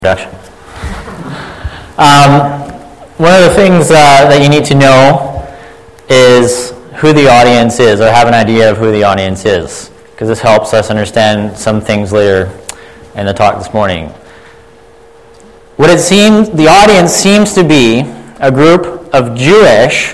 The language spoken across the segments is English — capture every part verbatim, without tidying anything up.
Introduction. Um, one of the things uh, that you need to know is who the audience is, or have an idea of who the audience is, because this helps us understand some things later in the talk this morning. What it seems, the audience seems to be a group of Jewish,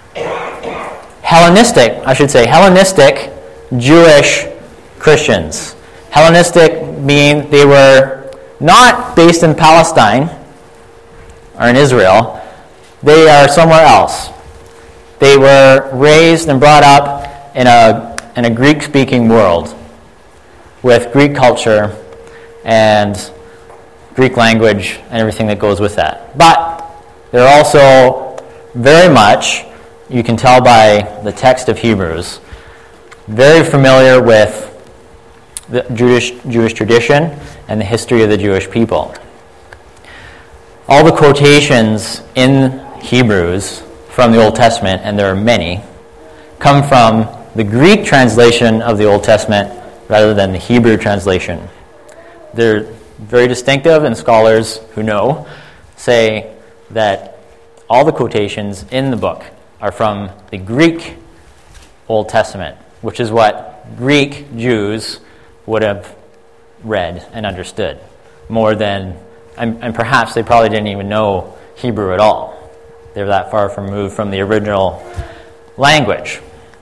Hellenistic, I should say, Hellenistic Jewish Christians. Hellenistic meaning they were not based in Palestine or in Israel. They are somewhere else. They were raised and brought up in a in a Greek-speaking world with Greek culture and Greek language and everything that goes with that. But they're also very much, you can tell by the text of Hebrews, very familiar with the Jewish Jewish tradition and the history of the Jewish people. All the quotations in Hebrews from the Old Testament, and there are many, come from the Greek translation of the Old Testament rather than the Hebrew translation. They're very distinctive, and scholars who know say that all the quotations in the book are from the Greek Old Testament, which is what Greek Jews would have read and understood more than, and, and perhaps they probably didn't even know Hebrew at all. They were that far removed from the original language.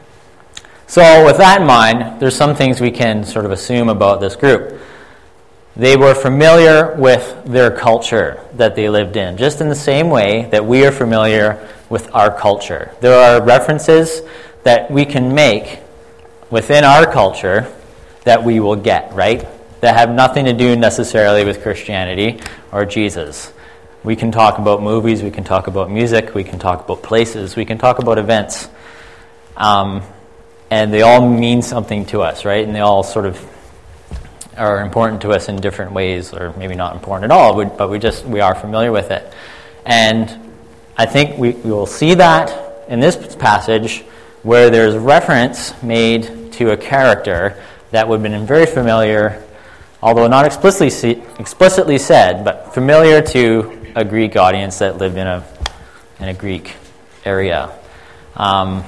So with that in mind, there's some things we can sort of assume about this group. They were familiar with their culture that they lived in, just in the same way that we are familiar with our culture. There are references that we can make within our culture that we will get, right? That have nothing to do necessarily with Christianity or Jesus. We can talk about movies, we can talk about music, we can talk about places, we can talk about events. Um, and they all mean something to us, right? And they all sort of are important to us in different ways, or maybe not important at all, but we just, we are familiar with it. And I think we, we will see that in this passage where there's reference made to a character that would have been very familiar, although not explicitly explicitly said, but familiar to a Greek audience that lived in a in a Greek area. Um,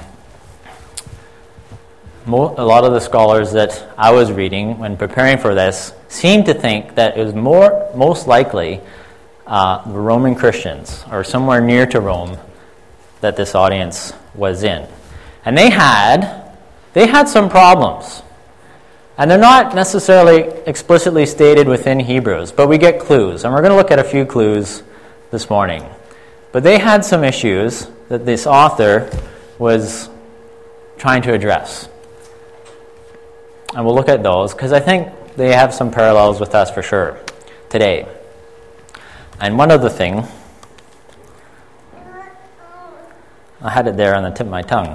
mo- a lot of the scholars that I was reading when preparing for this seemed to think that it was more most likely uh, the Roman Christians, or somewhere near to Rome, that this audience was in, and they had they had some problems. And they're not necessarily explicitly stated within Hebrews, but we get clues. And we're going to look at a few clues this morning. But they had some issues that this author was trying to address. And we'll look at those, because I think they have some parallels with us for sure today. And one other thing, I had it there on the tip of my tongue.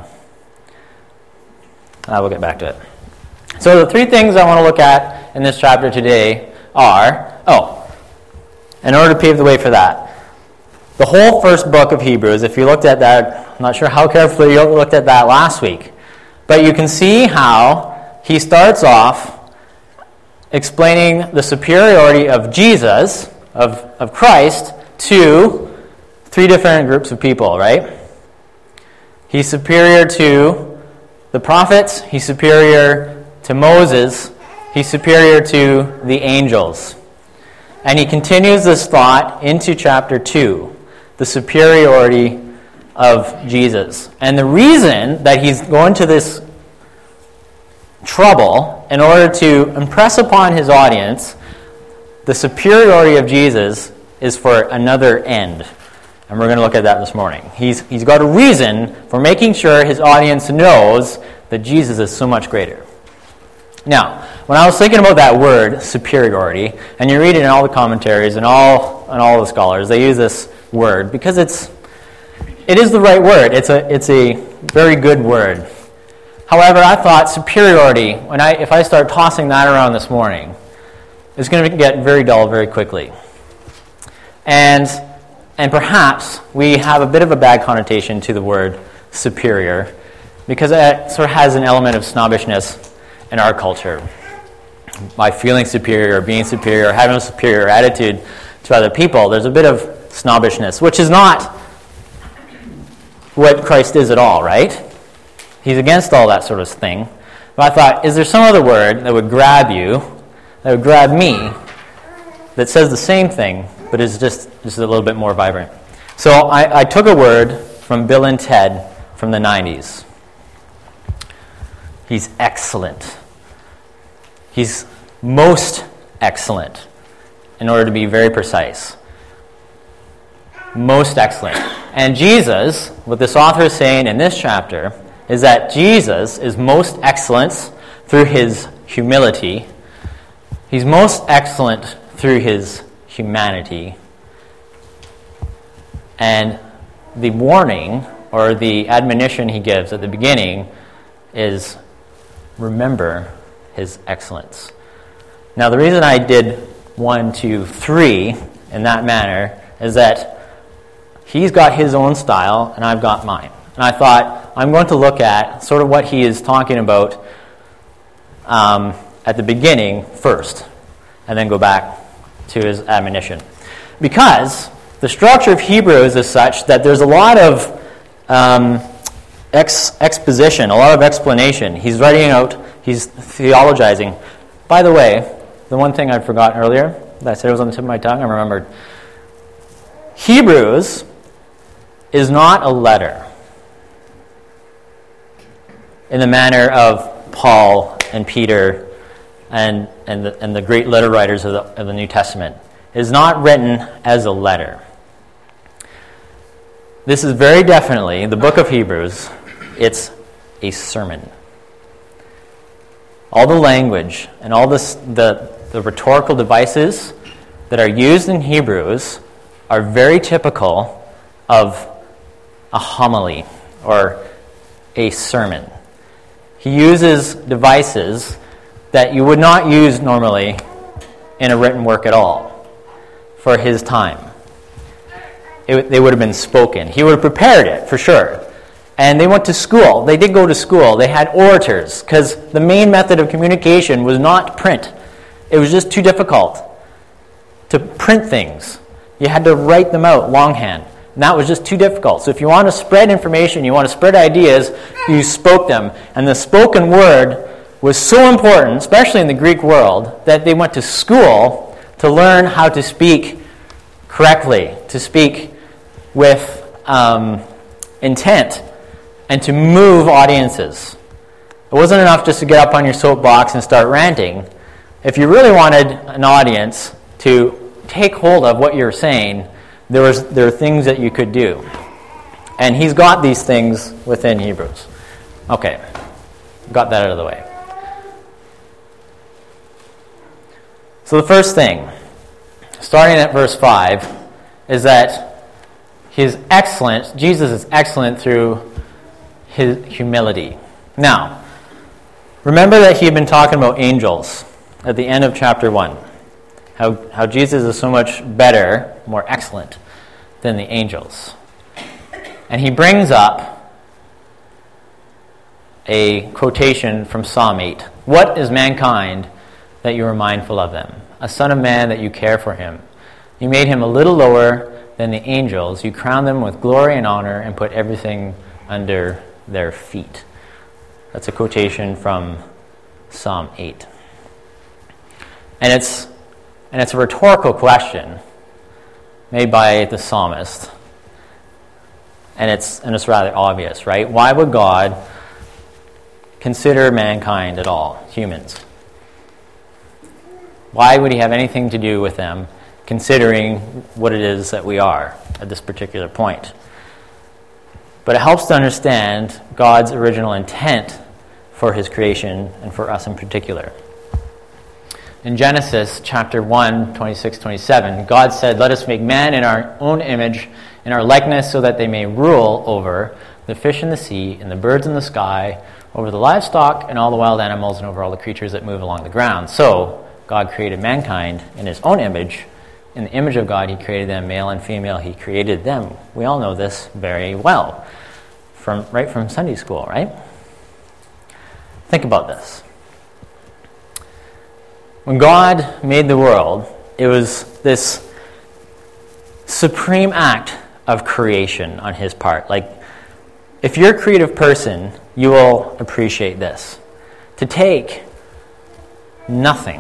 I will get back to it. So the three things I want to look at in this chapter today are, oh, in order to pave the way for that, the whole first book of Hebrews, if you looked at that, I'm not sure how carefully you looked at that last week, but you can see how he starts off explaining the superiority of Jesus, of, of Christ, to three different groups of people, right? He's superior to the prophets, he's superior to Moses, he's superior to the angels. And he continues this thought into chapter two, the superiority of Jesus. And the reason that he's going to this trouble in order to impress upon his audience the superiority of Jesus is for another end. And we're going to look at that this morning. He's he's got a reason for making sure his audience knows that Jesus is so much greater. Now, when I was thinking about that word, superiority, and you read it in all the commentaries and all and all the scholars, they use this word because it's it is the right word. It's a it's a very good word. However, I thought superiority, when I if I start tossing that around this morning, it's going to get very dull very quickly. And and perhaps we have a bit of a bad connotation to the word superior because it sort of has an element of snobbishness in our culture. By feeling superior, being superior, having a superior attitude to other people. There's a bit of snobbishness, which is not what Christ is at all, right? He's against all that sort of thing. But I thought, is there some other word that would grab you, that would grab me, that says the same thing, but is just, just a little bit more vibrant? So I, I took a word from Bill and Ted from the nineties. He's excellent. He's most excellent, in order to be very precise. Most excellent. And Jesus, what this author is saying in this chapter, is that Jesus is most excellent through his humility. He's most excellent through his humanity. And the warning, or the admonition he gives at the beginning, is remember his excellence. Now, the reason I did one, two, three in that manner is that he's got his own style and I've got mine. And I thought I'm going to look at sort of what he is talking about um, at the beginning first, and then go back to his admonition. Because the structure of Hebrews is such that there's a lot of um, ex- exposition, a lot of explanation. He's writing out, he's theologizing. By the way, the one thing I'd forgotten earlier, that I said was on the tip of my tongue, I remembered. Hebrews is not a letter in the manner of Paul and Peter and, and, the, and the great letter writers of the, of the New Testament. It is not written as a letter. This is very definitely, the book of Hebrews, it's a sermon. All the language and all this, the, the rhetorical devices that are used in Hebrews are very typical of a homily or a sermon. He uses devices that you would not use normally in a written work at all for his time. It, they would have been spoken. He would have prepared it, for sure. And they went to school. They did go to school. They had orators, because the main method of communication was not print. It was just too difficult to print things. You had to write them out longhand. And that was just too difficult. So if you want to spread information, you want to spread ideas, you spoke them. And the spoken word was so important, especially in the Greek world, that they went to school to learn how to speak correctly, to speak with um, intent, and to move audiences. It wasn't enough just to get up on your soapbox and start ranting. If you really wanted an audience to take hold of what you're saying, there was there are things that you could do. And he's got these things within Hebrews. Okay, got that out of the way. So the first thing, starting at verse five, is that he is excellent, Jesus is excellent through his humility. Now, remember that he had been talking about angels at the end of chapter one. How, how Jesus is so much better, more excellent than the angels. And he brings up a quotation from Psalm eight. What is mankind that you are mindful of them? A son of man that you care for him. You made him a little lower than the angels. You crowned them with glory and honor and put everything under their feet. That's a quotation from Psalm eight. And it's and it's a rhetorical question made by the psalmist. And it's and it's rather obvious, right? Why would God consider mankind at all, humans? Why would he have anything to do with them, considering what it is that we are at this particular point? But it helps to understand God's original intent for his creation and for us in particular. In Genesis chapter one, twenty-six, twenty-seven, God said, "Let us make man in our own image, in our likeness, so that they may rule over the fish in the sea and the birds in the sky, over the livestock and all the wild animals, and over all the creatures that move along the ground." So God created mankind in his own image. In the image of God, he created them, male and female. He created them. We all know this very well, from right from Sunday school, right? Think about this. When God made the world, it was this supreme act of creation on his part. Like, if you're a creative person, you will appreciate this. To take nothing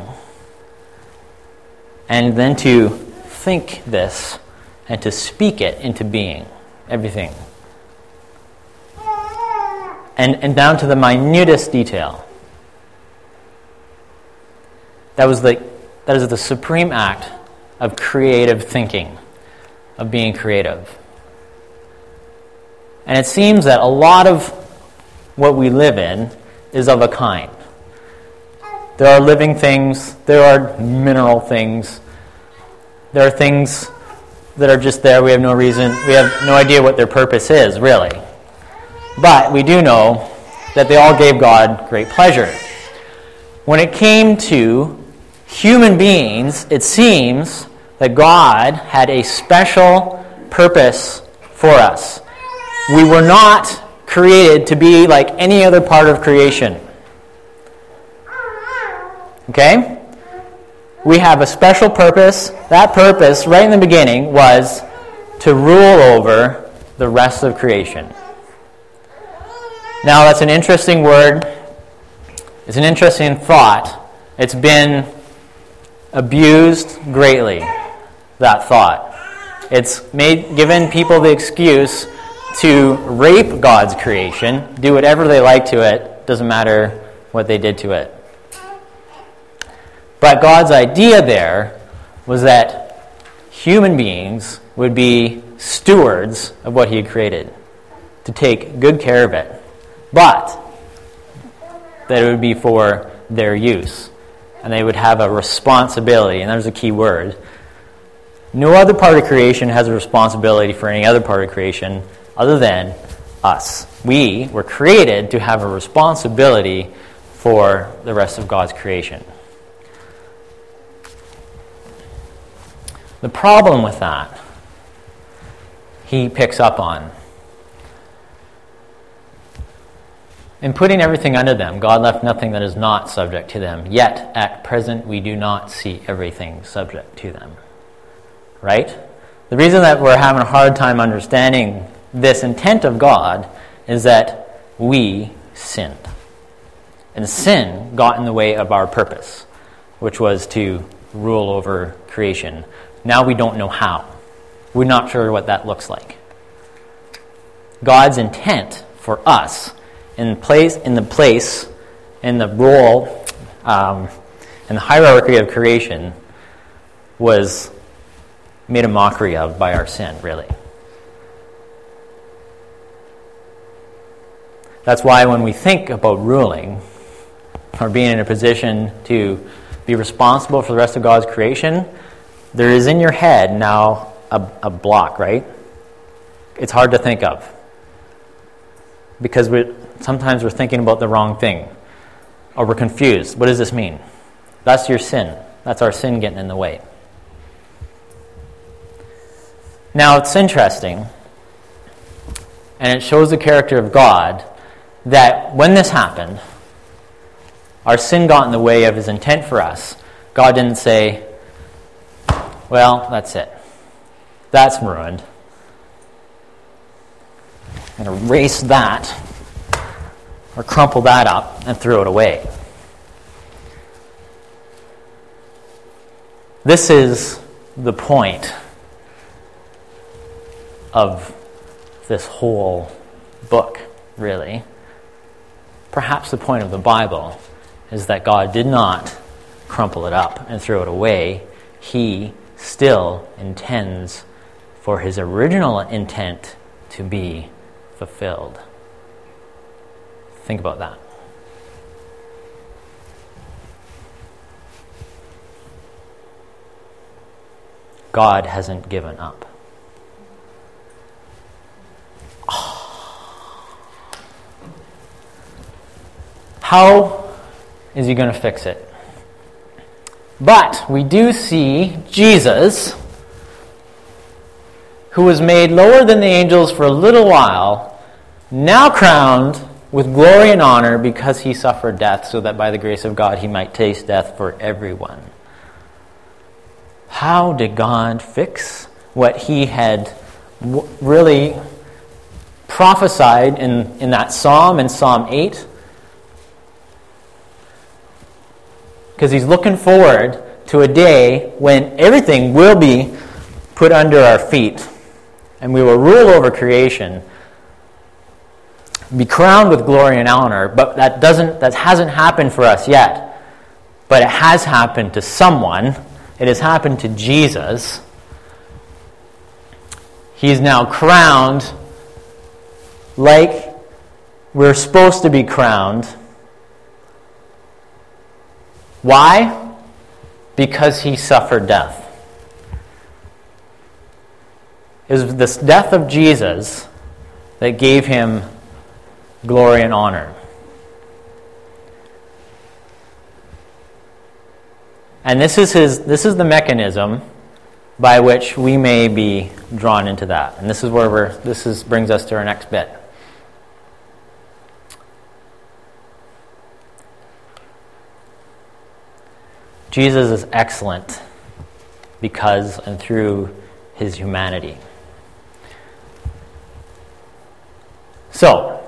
and then to think this and to speak it into being, everything. And, and down to the minutest detail. That was the, that is the supreme act of creative thinking, of being creative. And it seems that a lot of what we live in is of a kind. There are living things, there are mineral things, there are things that are just there, we have no reason, we have no idea what their purpose is, really. But we do know that they all gave God great pleasure. When it came to human beings, it seems that God had a special purpose for us. We were not created to be like any other part of creation. Okay? We have a special purpose. That purpose, right in the beginning, was to rule over the rest of creation. Now, that's an interesting word. It's an interesting thought. It's been abused greatly, that thought. It's made given people the excuse to rape God's creation, do whatever they like to it, doesn't matter what they did to it. But God's idea there was that human beings would be stewards of what he had created, to take good care of it, but that it would be for their use, and they would have a responsibility, and there's a key word. No other part of creation has a responsibility for any other part of creation other than us. We were created to have a responsibility for the rest of God's creation. The problem with that, he picks up on. In putting everything under them, God left nothing that is not subject to them. Yet, at present, we do not see everything subject to them. Right? The reason that we're having a hard time understanding this intent of God is that we sinned. And sin got in the way of our purpose, which was to rule over creation. Now we don't know how. We're not sure what that looks like. God's intent for us in place, in the place, in the role, um, in the hierarchy of creation was made a mockery of by our sin, really. That's why when we think about ruling or being in a position to be responsible for the rest of God's creation, there is in your head now a, a block, right? It's hard to think of. Because we sometimes we're thinking about the wrong thing. Or we're confused. What does this mean? That's your sin. That's our sin getting in the way. Now, it's interesting, and it shows the character of God, that when this happened, our sin got in the way of his intent for us. God didn't say, well, that's it. That's ruined. I'm going to erase that, or crumple that up and throw it away. This is the point of this whole book, really. Perhaps the point of the Bible is that God did not crumple it up and throw it away. He still intends for his original intent to be fulfilled. Think about that. God hasn't given up. How is he going to fix it? But we do see Jesus, who was made lower than the angels for a little while, now crowned with glory and honor because he suffered death, so that by the grace of God he might taste death for everyone. How did God fix what he had w- really prophesied in, in that psalm, in Psalm eight. Because he's looking forward to a day when everything will be put under our feet and we will rule over creation, be crowned with glory and honor. But that doesn't that hasn't happened for us yet. But it has happened to someone. It has happened to Jesus. He's now crowned like we're supposed to be crowned. Why? Because he suffered death. It was this death of Jesus that gave him glory and honor. And this is his this is the mechanism by which we may be drawn into that. And this is where we're this is brings us to our next bit. Jesus is excellent because and through his humanity. So,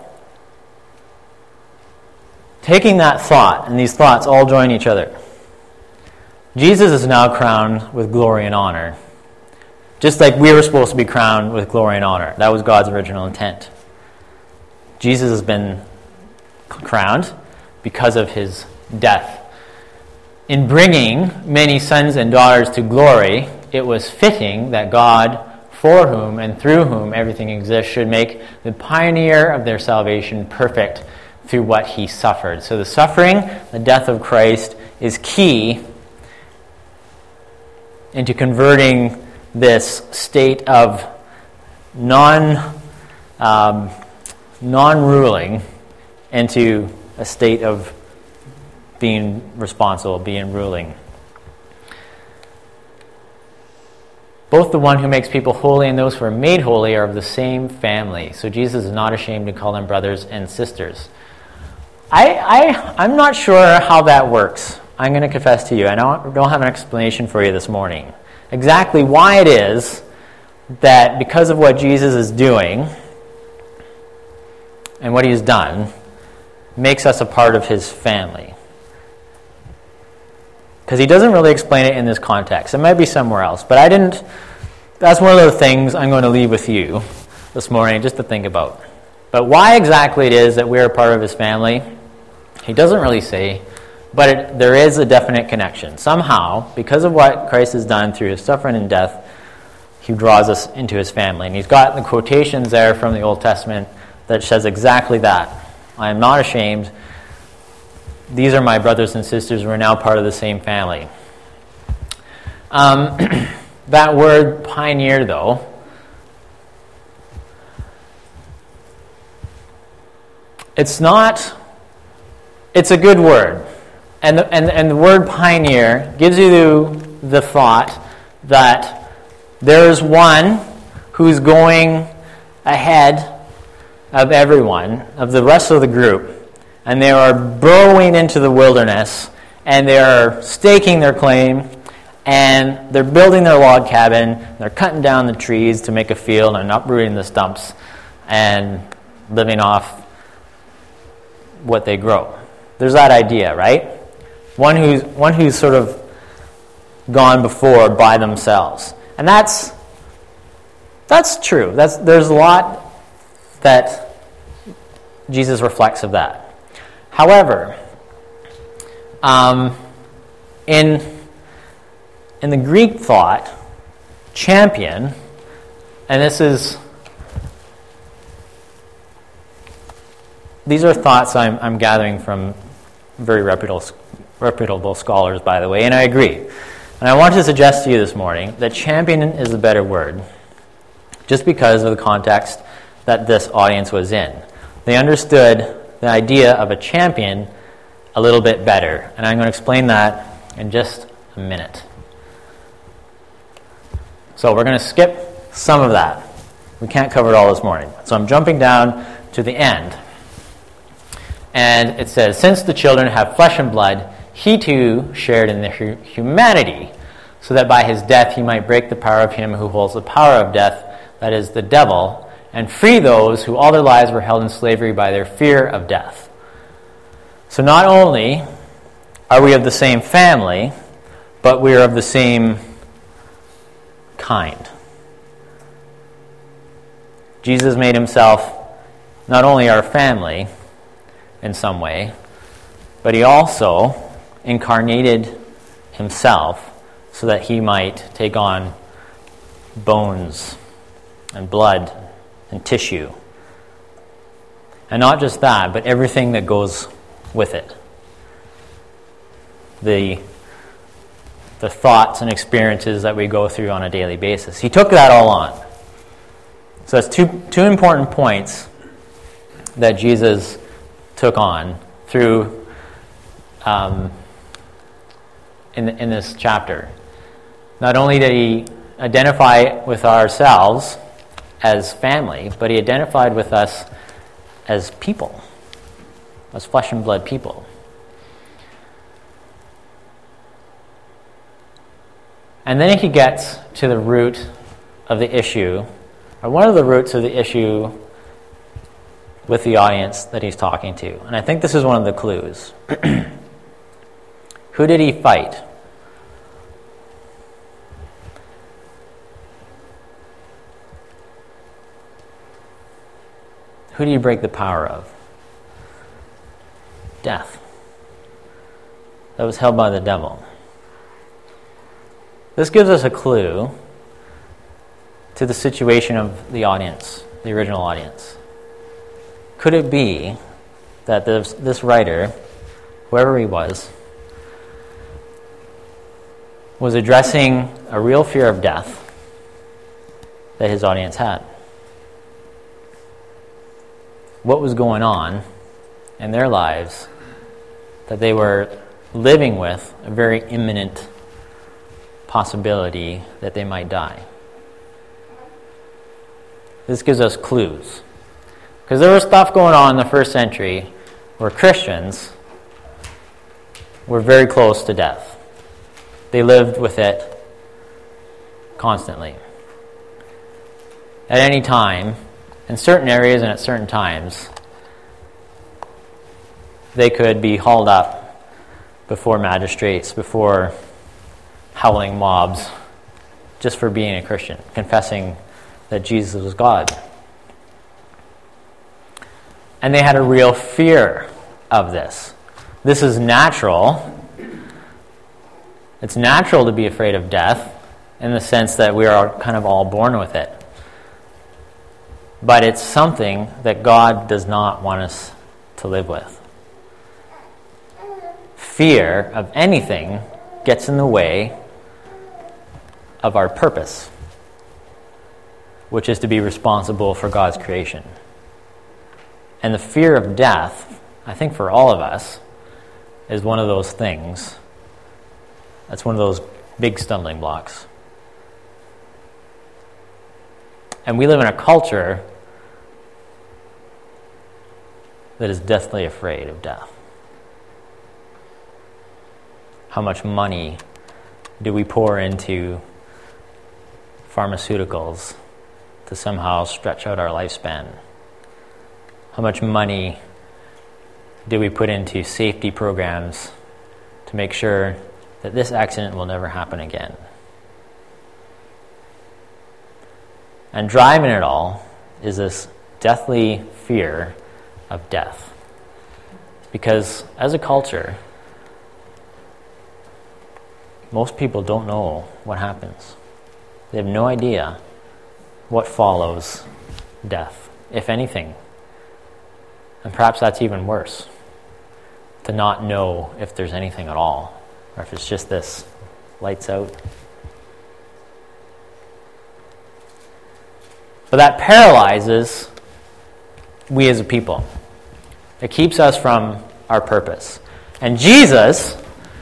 taking that thought, and these thoughts all join each other. Jesus is now crowned with glory and honor, just like we were supposed to be crowned with glory and honor. That was God's original intent. Jesus has been crowned because of his death. In bringing many sons and daughters to glory, it was fitting that God, for whom and through whom everything exists, should make the pioneer of their salvation perfect through what he suffered. So the suffering, the death of Christ, is key into converting this state of non um, non-ruling into a state of being responsible, being ruling. Both the one who makes people holy and those who are made holy are of the same family. So Jesus is not ashamed to call them brothers and sisters. I, I, I'm not sure how that works. I'm going to confess to you. I don't, don't have an explanation for you this morning. Exactly why it is that because of what Jesus is doing and what he's done, makes us a part of his family. Because he doesn't really explain it in this context. It might be somewhere else. But I didn't... That's one of the things I'm going to leave with you this morning just to think about. But why exactly it is that we're a part of his family, he doesn't really say. But it, there is a definite connection. Somehow, because of what Christ has done through his suffering and death, he draws us into his family. And he's got the quotations there from the Old Testament that says exactly that. I am not ashamed. These are my brothers and sisters. We're now part of the same family. Um, that word pioneer, though, it's not, it's a good word. And the, and, and the word pioneer gives you the, the thought that there's one who's going ahead of everyone, of the rest of the group. And they are burrowing into the wilderness, and they are staking their claim, and they're building their log cabin, they're cutting down the trees to make a field, and uprooting the stumps, and living off what they grow. There's that idea, right? One who's one who's sort of gone before by themselves. And that's that's true. That's there's a lot that Jesus reflects of that. However, um, in in the Greek thought, champion, and this is these are thoughts I'm, I'm gathering from very reputable reputable scholars, by the way, and I agree. And I want to suggest to you this morning that champion is a better word, just because of the context that this audience was in. They understood the idea of a champion a little bit better. And I'm going to explain that in just a minute. So we're going to skip some of that. We can't cover it all this morning. So I'm jumping down to the end. And it says, since the children have flesh and blood, he too shared in their humanity, so that by his death he might break the power of him who holds the power of death, that is, the devil, and free those who all their lives were held in slavery by their fear of death. So not only are we of the same family, but we are of the same kind. Jesus made himself not only our family in some way, but he also incarnated himself so that he might take on bones and blood and tissue. And not just that, but everything that goes with it. The, the thoughts and experiences that we go through on a daily basis. He took that all on. So that's two, two important points that Jesus took on through um, in, in this chapter. Not only did he identify with ourselves as family, but he identified with us as people, as flesh and blood people. And then he gets to the root of the issue, or one of the roots of the issue with the audience that he's talking to. And I think this is one of the clues. Who did he fight? Who did he break the power of? Death. That was held by the devil. This gives us a clue to the situation of the audience, the original audience. Could it be that this, this writer, whoever he was, was addressing a real fear of death that his audience had? What was going on in their lives that they were living with a very imminent possibility that they might die? This gives us clues. Because there was stuff going on in the first century where Christians were very close to death. They lived with it constantly. At any time, in certain areas and at certain times, they could be hauled up before magistrates, before howling mobs, just for being a Christian, confessing that Jesus was God. And they had a real fear of this. This is natural. It's natural to be afraid of death in the sense that we are kind of all born with it. But it's something that God does not want us to live with. Fear of anything gets in the way of our purpose, which is to be responsible for God's creation. And the fear of death, I think for all of us, is one of those things. That's one of those big stumbling blocks. And we live in a culture that is deathly afraid of death. How much money do we pour into pharmaceuticals to somehow stretch out our lifespan? How much money do we put into safety programs to make sure that this accident will never happen again? And driving it all is this deathly fear of death. Because as a culture, most people don't know what happens. They have no idea what follows death, if anything. And perhaps that's even worse, to not know if there's anything at all, or if it's just this lights out. But that paralyzes we as a people. It keeps us from our purpose. And Jesus,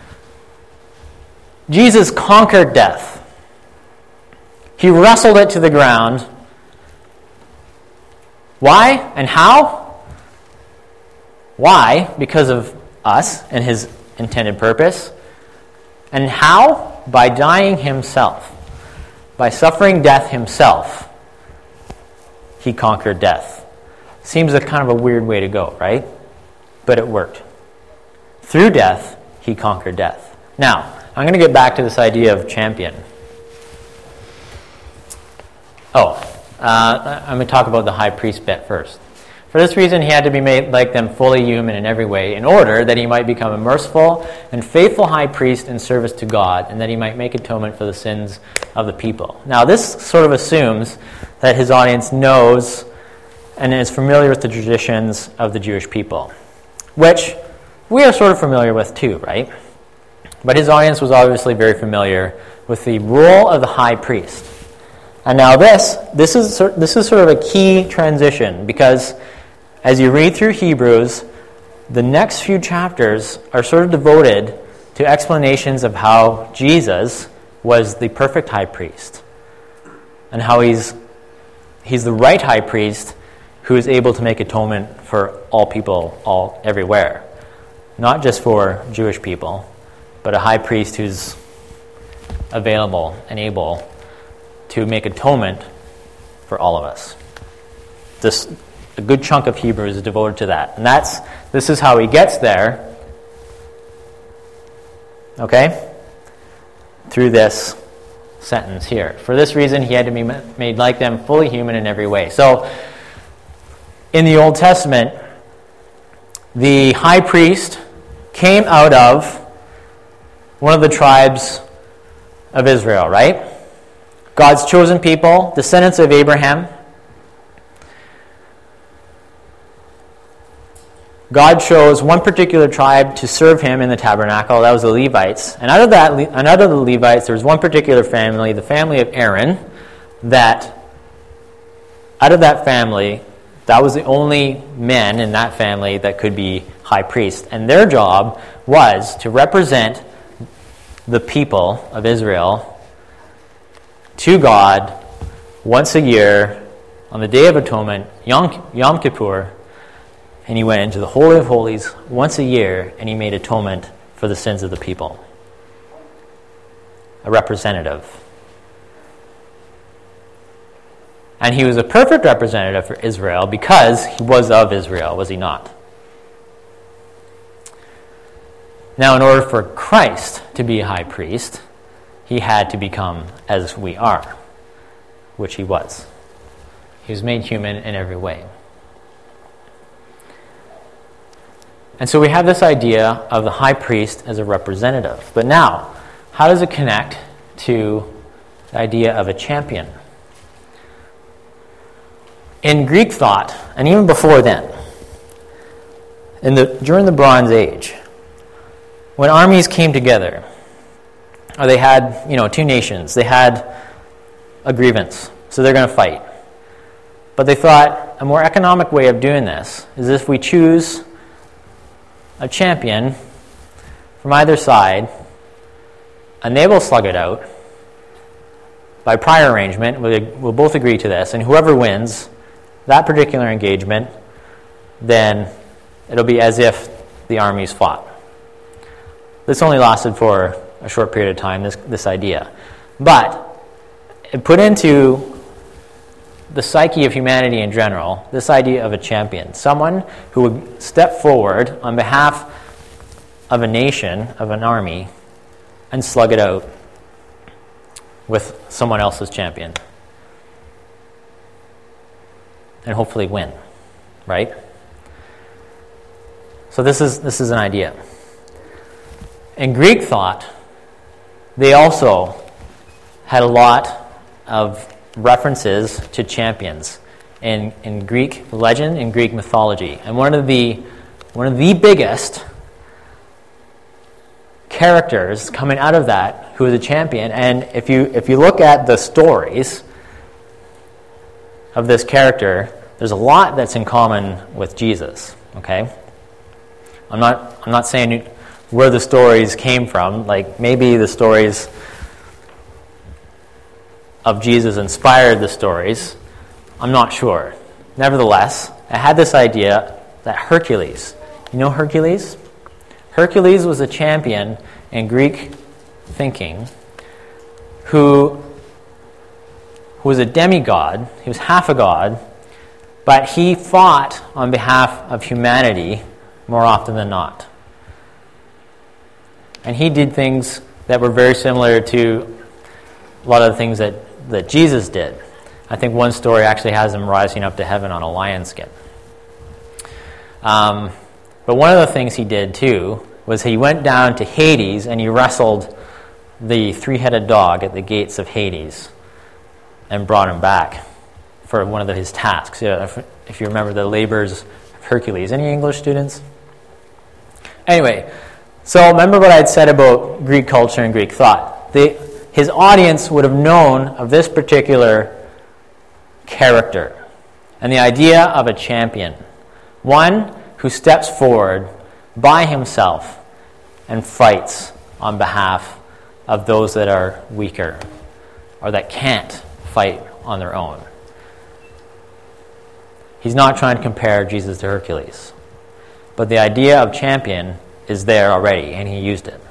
Jesus conquered death. He wrestled it to the ground. Why and how? Why? Because of us and his intended purpose. And how? by dying himself, by suffering death himself, he conquered death. Seems a kind of a weird way to go, right? But it worked. Through death, he conquered death. Now, I'm going to get back to this idea of champion. Oh, uh, I'm going to talk about the high priest bit first. For this reason, he had to be made like them, fully human in every way, in order that he might become a merciful and faithful high priest in service to God, and that he might make atonement for the sins of the people. Now, this sort of assumes that his audience knows and is familiar with the traditions of the Jewish people, which we are sort of familiar with too, right? But his audience was obviously very familiar with the role of the high priest. And now this, this is this is sort of a key transition, because as you read through Hebrews, the next few chapters are sort of devoted to explanations of how Jesus was the perfect high priest, and how he's he's the right high priest who is able to make atonement for all people, all everywhere, not just for Jewish people, but a high priest who's available and able to make atonement for all of us. This a good chunk of Hebrews is devoted to that. And that's this is how he gets there. Okay? Through this sentence here. For this reason, he had to be made like them, fully human in every way. So, in the Old Testament, the high priest came out of one of the tribes of Israel, right? God's chosen people, descendants of Abraham. God chose one particular tribe to serve him in the tabernacle. That was the Levites. And out of that, and out of the Levites, there was one particular family, the family of Aaron, that out of that family, that was the only men in that family that could be high priest. And their job was to represent the people of Israel to God once a year on the Day of Atonement, Yom, Yom Kippur. And he went into the Holy of Holies once a year, and he made atonement for the sins of the people. A representative. And he was a perfect representative for Israel because he was of Israel, was he not? Now, in order for Christ to be a high priest, he had to become as we are, which he was. He was made human in every way. And so we have this idea of the high priest as a representative. But now, how does it connect to the idea of a champion? In Greek thought, and even before then, in the during the Bronze Age, when armies came together, or they had, you know, two nations, they had a grievance, so they're going to fight. But they thought a more economic way of doing this is if we choose a champion from either side, and they will slug it out by prior arrangement. We'll both agree to this, and whoever wins that particular engagement, then it'll be as if the armies fought. This only lasted for a short period of time, this, this idea. But it put into the psyche of humanity in general this idea of a champion, someone who would step forward on behalf of a nation, of an army, and slug it out with someone else's champion. And hopefully win, right? So this is this is an idea. In Greek thought, they also had a lot of references to champions in, in Greek legend, in Greek mythology. And one of the one of the biggest characters coming out of that who is a champion, and if you if you look at the stories of this character, there's a lot that's in common with Jesus. Okay? I'm not I'm not saying where the stories came from. Like maybe the stories of Jesus inspired the stories. I'm not sure. Nevertheless, I had this idea that Hercules, you know Hercules? Hercules was a champion in Greek thinking who, who was a demigod. He was half a god, but he fought on behalf of humanity more often than not. And he did things that were very similar to a lot of the things that, that Jesus did. I think one story actually has him rising up to heaven on a lion skin. Um, but one of the things he did too was he went down to Hades and he wrestled the three-headed dog at the gates of Hades and brought him back for one of the, his tasks. Yeah, if, if you remember the labors of Hercules. Any English students? Anyway, so remember what I'd said about Greek culture and Greek thought. The, his audience would have known of this particular character and the idea of a champion. One who steps forward by himself and fights on behalf of those that are weaker or that can't fight on their own. He's not trying to compare Jesus to Hercules, but the idea of champion is there already, and he used it.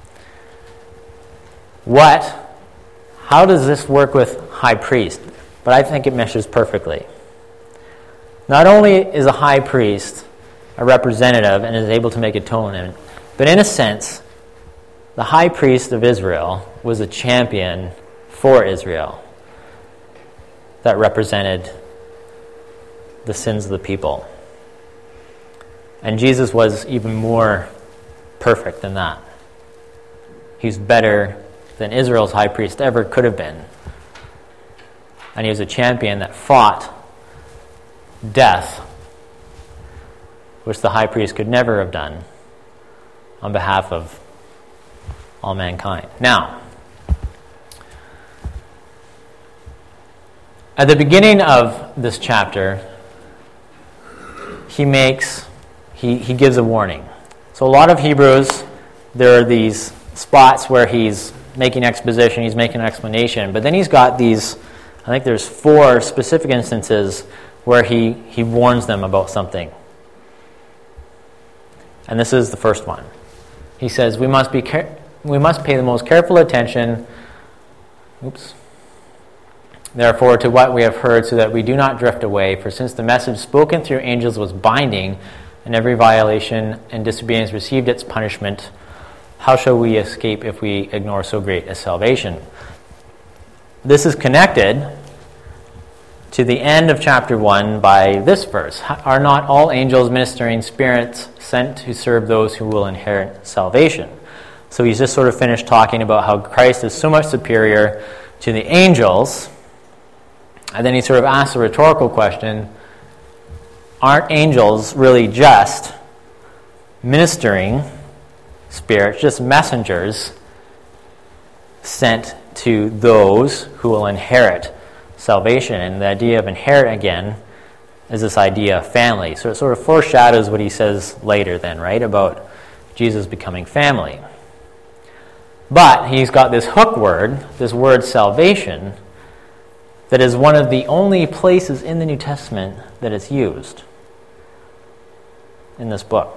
What? How does this work with high priest? But I think it meshes perfectly. Not only is a high priest a representative and is able to make atonement, but in a sense, the high priest of Israel was a champion for Israel that represented the sins of the people. And Jesus was even more perfect than that. He's better than Israel's high priest ever could have been. And he was a champion that fought death, which the high priest could never have done, on behalf of all mankind. Now, at the beginning of this chapter, he makes, he, he gives a warning. So a lot of Hebrews, there are these spots where he's making exposition, he's making an explanation, but then he's got these, I think there's four specific instances where he, he warns them about something. And this is the first one. He says, we must be care- we must pay the most careful attention, oops, therefore, to what we have heard, so that we do not drift away. For since the message spoken through angels was binding, and every violation and disobedience received its punishment, how shall we escape if we ignore so great a salvation? This is connected to the end of chapter one by this verse. Are not all angels ministering spirits sent to serve those who will inherit salvation? So he's just sort of finished talking about how Christ is so much superior to the angels. And then he sort of asks a rhetorical question. Aren't angels really just ministering spirits, just messengers sent to those who will inherit salvation? And the idea of inherit, again, is this idea of family. So it sort of foreshadows what he says later then, right, about Jesus becoming family. But he's got this hook word, this word salvation, that is one of the only places in the New Testament that it's used in this book.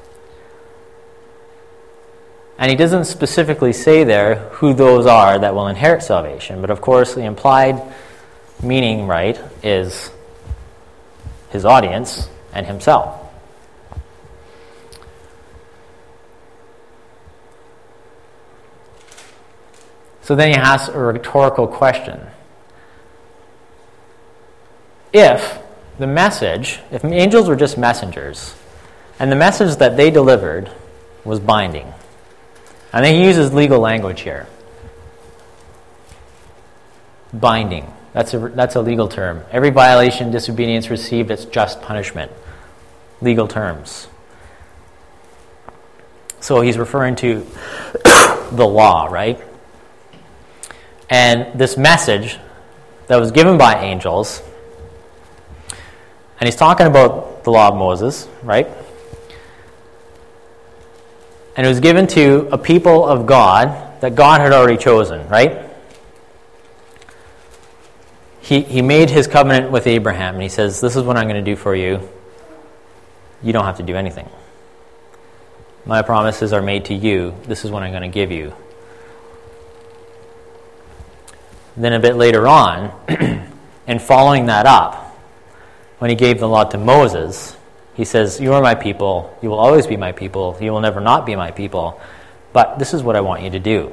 And he doesn't specifically say there who those are that will inherit salvation, but of course the implied meaning, right, is his audience and himself. So then he asks a rhetorical question. If the message, if angels were just messengers, and the message that they delivered was binding, and then he uses legal language here. Binding. That's a, that's a legal term. Every violation, disobedience received its just punishment. Legal terms. So he's referring to the law, right? And this message that was given by angels, and he's talking about the law of Moses, right? And it was given to a people of God that God had already chosen, right? He he made his covenant with Abraham, and he says, this is what I'm going to do for you. You don't have to do anything. My promises are made to you. This is what I'm going to give you. then a bit later on, and following that up, when he gave the law to Moses, he says, you are my people, you will always be my people, you will never not be my people, but this is what I want you to do.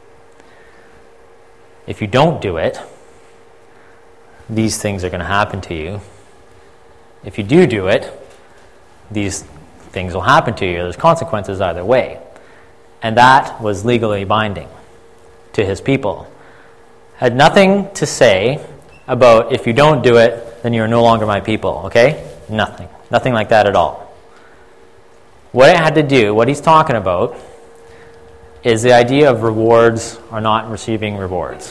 If you don't do it, these things are going to happen to you. If you do do it, these things will happen to you. There's consequences either way. And that was legally binding to his people. Had nothing to say about if you don't do it, then you're no longer my people, okay? Nothing. Nothing like that at all. What it had to do, what he's talking about, is the idea of rewards or not receiving rewards.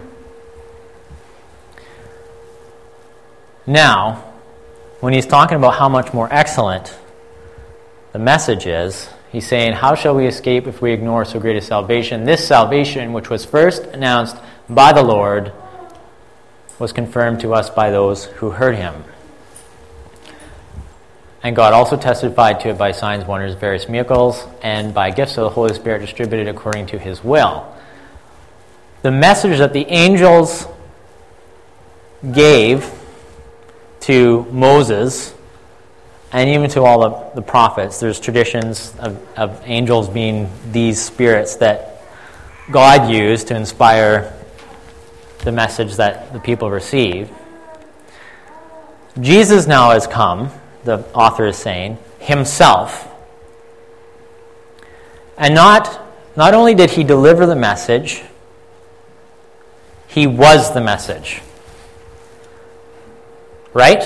Now, when he's talking about how much more excellent the message is, he's saying, how shall we escape if we ignore so great a salvation? This salvation, which was first announced by the Lord, was confirmed to us by those who heard him. And God also testified to it by signs, wonders, various miracles, and by gifts of the Holy Spirit distributed according to his will. The message that the angels gave to Moses, and even to all of the prophets, there's traditions of, of angels being these spirits that God used to inspire the message that the people received. Jesus now has come, the author is saying, himself. And not, not only did he deliver the message, he was the message. Right?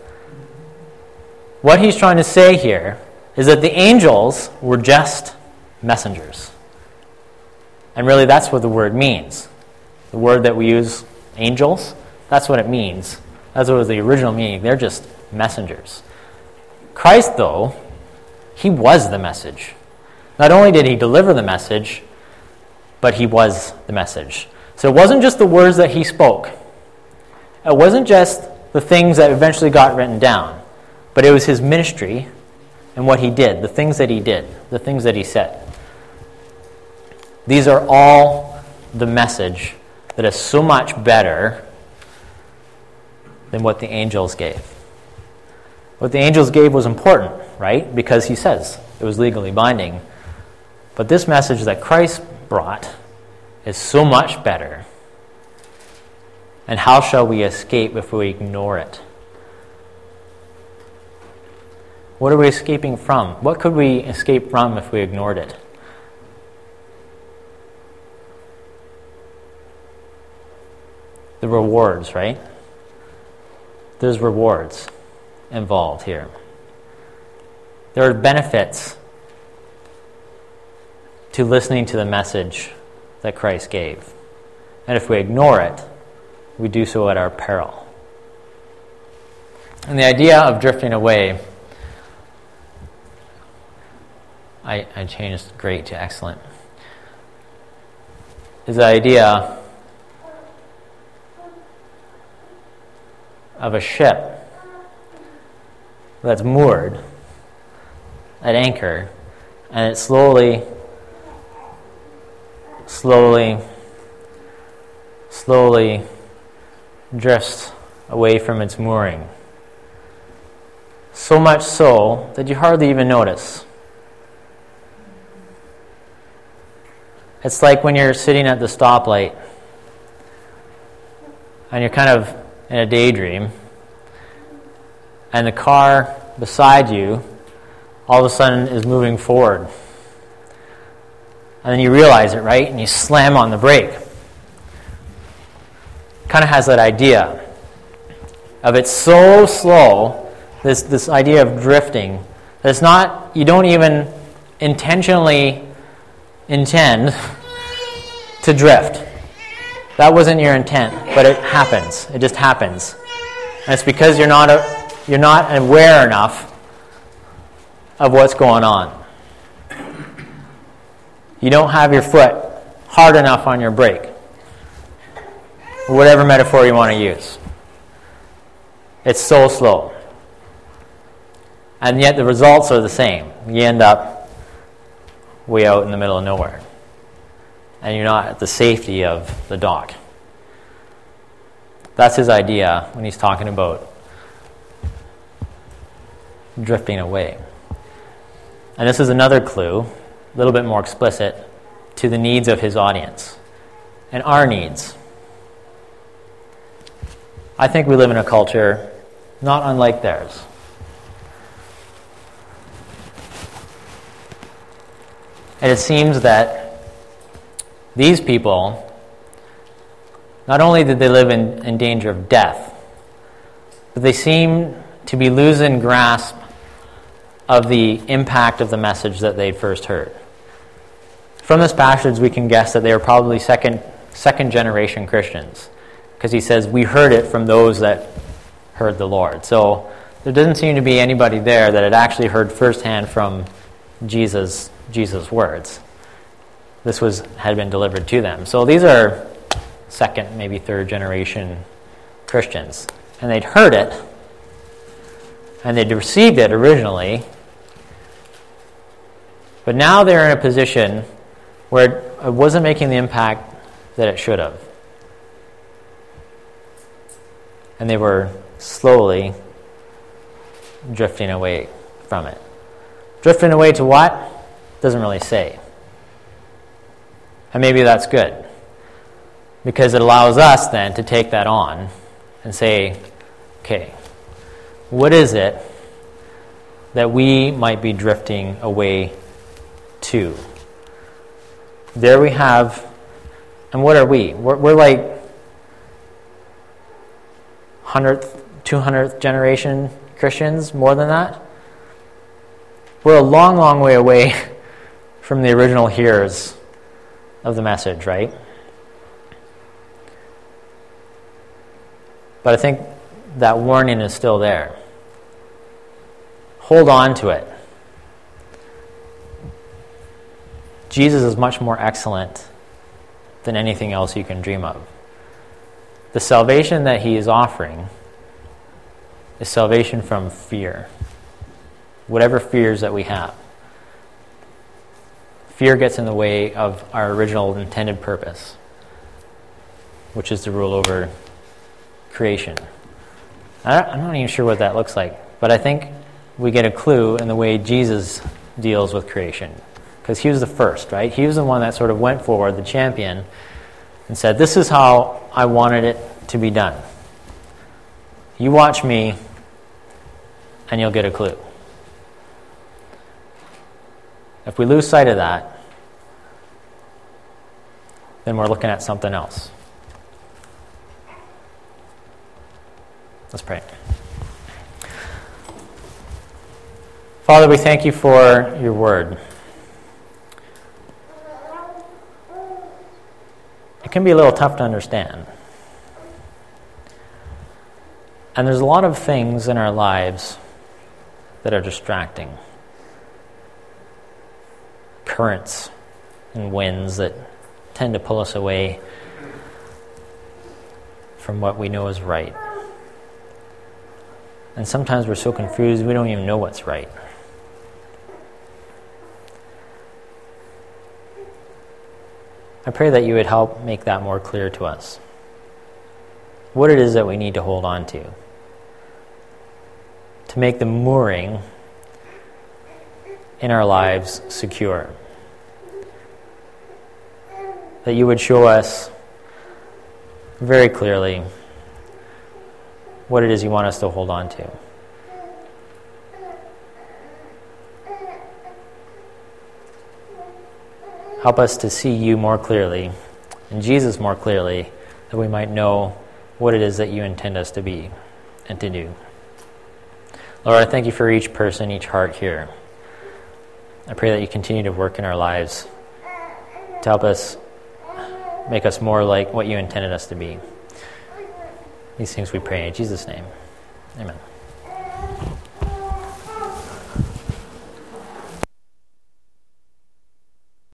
What he's trying to say here is that the angels were just messengers. And really that's what the word means. The word that we use, angels, that's what it means. That's what was the original meaning. They're just messengers. Christ, though, he was the message. Not only did he deliver the message, but he was the message. So it wasn't just the words that he spoke. It wasn't just the things that eventually got written down, but it was his ministry and what he did, the things that he did, the things that he said. These are all the message that is so much better than what the angels gave. What the angels gave was important, right? Because he says it was legally binding. But this message that Christ brought is so much better. And how shall we escape if we ignore it? What are we escaping from? What could we escape from if we ignored it? The rewards, right? There's rewards involved here. There are benefits to listening to the message that Christ gave. And if we ignore it, we do so at our peril. And the idea of drifting away, I, I changed great to excellent, is the idea of a ship that's moored at anchor, and it slowly, slowly, slowly drifts away from its mooring. So much so that you hardly even notice. It's like when you're sitting at the stoplight and you're kind of in a daydream, and the car beside you all of a sudden is moving forward. And then you realize it, right? And you slam on the brake. Kind of has that idea of it's so slow, this, this idea of drifting, that it's not, you don't even intentionally intend to drift. That wasn't your intent, but it happens. It just happens. And it's because you're not a, you're not aware enough of what's going on. You don't have your foot hard enough on your brake. Or whatever metaphor you want to use. It's so slow. And yet the results are the same. You end up way out in the middle of nowhere. And you're not at the safety of the dock. That's his idea when he's talking about drifting away. And this is another clue, a little bit more explicit, to the needs of his audience and our needs. I think we live in a culture not unlike theirs. And it seems that these people, not only did they live in, in danger of death, but they seem to be losing grasp of the impact of the message that they'd first heard. From this passage, we can guess that they were probably second, second generation Christians, because he says, we heard it from those that heard the Lord. So there doesn't seem to be anybody there that had actually heard firsthand from Jesus, Jesus' words. This was had been delivered to them. So these are second, maybe third generation Christians. And they'd heard it, and they'd received it originally, but now they're in a position where it wasn't making the impact that it should have. And they were slowly drifting away from it. Drifting away to what? Doesn't really say. And maybe that's good, because it allows us then to take that on and say, okay, what is it that we might be drifting away to? There we have, and what are we? We're, we're like hundredth, two hundredth generation Christians, more than that. We're a long, long way away from the original hearers of the message, right? But I think that warning is still there. Hold on to it. Jesus is much more excellent than anything else you can dream of. The salvation that he is offering is salvation from fear. Whatever fears that we have. Fear gets in the way of our original intended purpose, which is to rule over creation. I'm not even sure what that looks like, but I think we get a clue in the way Jesus deals with creation. Because he was the first, right? He was the one that sort of went forward, the champion, and said, this is how I wanted it to be done. You watch me, and you'll get a clue. If we lose sight of that, then we're looking at something else. Let's pray. Father, we thank you for your word. It can be a little tough to understand. And there's a lot of things in our lives that are distracting. Currents and winds that tend to pull us away from what we know is right. And sometimes we're so confused we don't even know what's right. I pray that you would help make that more clear to us. What it is that we need to hold on to. To make the mooring in our lives secure. That you would show us very clearly what it is you want us to hold on to. Help us to see you more clearly and Jesus more clearly, that we might know what it is that you intend us to be and to do. Lord, I thank you for each person, each heart here. I pray that you continue to work in our lives to help us make us more like what you intended us to be. These things we pray in Jesus' name. Amen.